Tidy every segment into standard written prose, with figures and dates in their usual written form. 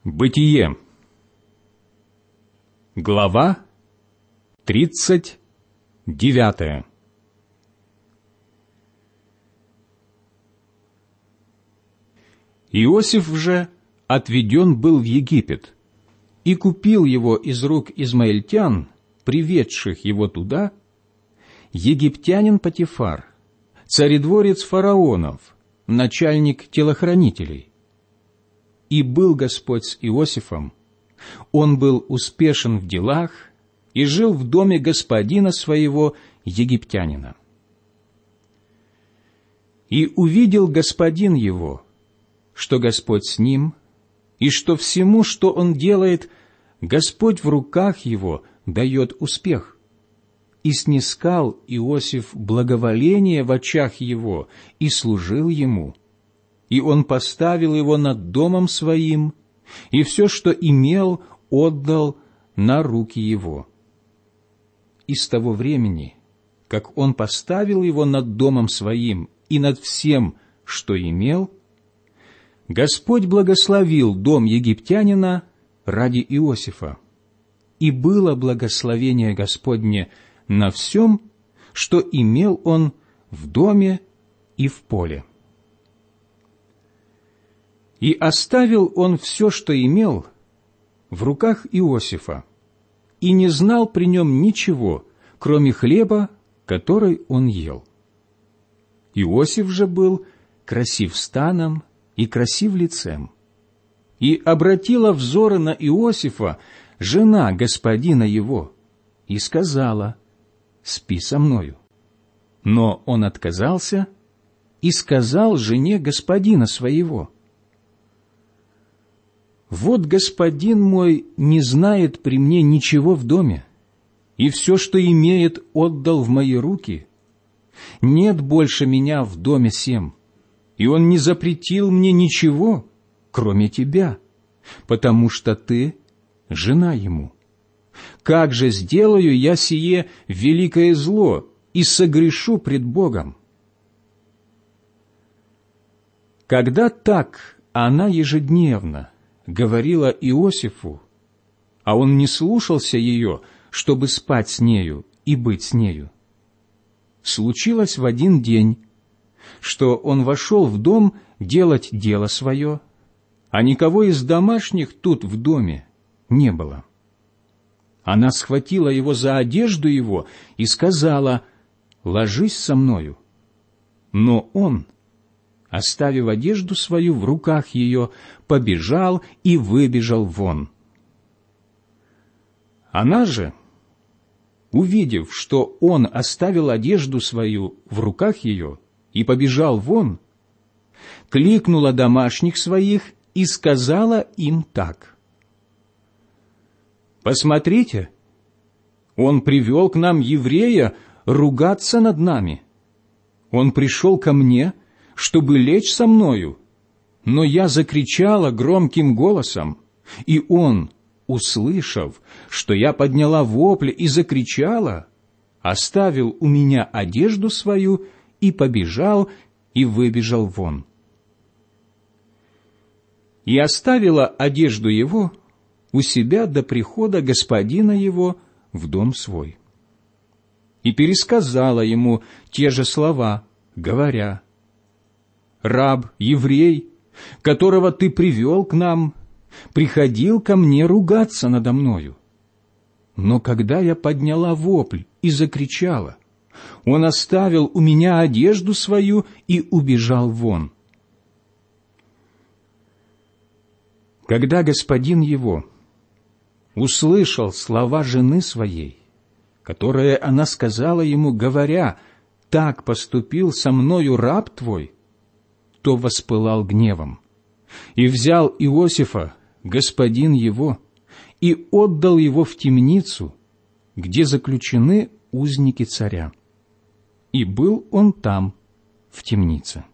Бытие. Глава 39. Иосиф же отведен был в Египет, и купил его из рук измаильтян, приведших его туда, египтянин Потифар, царедворец фараонов, начальник телохранителей. И был Господь с Иосифом, он был успешен в делах и жил в доме господина своего, египтянина. И увидел господин его, что Господь с ним, и что всему, что он делает, Господь в руках его дает успех. И снискал Иосиф благоволение в очах его и служил ему. И он поставил его над домом своим, и все, что имел, отдал на руки его. И с того времени, как он поставил его над домом своим и над всем, что имел, Господь благословил дом египтянина ради Иосифа, и было благословение Господне на всем, что имел он в доме и в поле. И оставил он все, что имел, в руках Иосифа, и не знал при нем ничего, кроме хлеба, который он ел. Иосиф же был красив станом и красив лицем. И обратила взоры на Иосифа жена господина его, и сказала: «Спи со мною». Но он отказался и сказал жене господина своего: «Вот господин мой не знает при мне ничего в доме, и все, что имеет, отдал в мои руки. Нет больше меня в доме сем, и он не запретил мне ничего, кроме тебя, потому что ты жена ему. Как же сделаю я сие великое зло и согрешу пред Богом?» Когда так она ежедневно говорила Иосифу, а он не слушался ее, чтобы спать с нею и быть с нею, случилось в один день, что он вошел в дом делать дело свое, а никого из домашних тут в доме не было. Она схватила его за одежду его и сказала: «Ложись со мною». Но он, оставив одежду свою в руках ее, побежал и выбежал вон. Она же, увидев, что он оставил одежду свою в руках ее и побежал вон, кликнула домашних своих и сказала им так: «Посмотрите, он привел к нам еврея ругаться над нами. Он пришел ко мне, чтобы лечь со мною, но я закричала громким голосом, и он, услышав, что я подняла вопль и закричала, оставил у меня одежду свою и побежал и выбежал вон. И оставила одежду его у себя до прихода господина его в дом свой. И пересказала ему те же слова, говоря: «Раб, еврей, которого ты привел к нам, приходил ко мне ругаться надо мною. Но когда я подняла вопль и закричала, он оставил у меня одежду свою и убежал вон». Когда господин его услышал слова жены своей, которые она сказала ему, говоря: «Так поступил со мною раб твой», то воспылал гневом, и взял Иосифа, господин его, и отдал его в темницу, где заключены узники царя. И был он там, в темнице.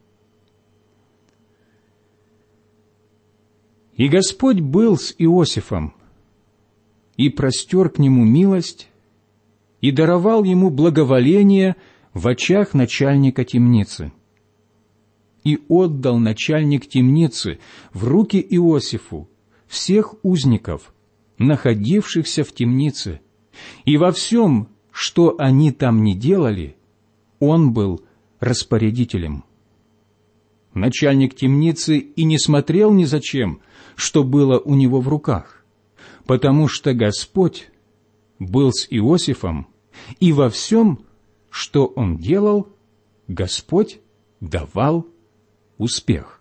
И Господь был с Иосифом, и простер к нему милость, и даровал ему благоволение в очах начальника темницы. И отдал начальник темницы в руки Иосифу всех узников, находившихся в темнице, и во всем, что они там ни делали, он был распорядителем. Начальник темницы и не смотрел ни за чем, что было у него в руках, потому что Господь был с Иосифом, и во всем, что он делал, Господь давал успех.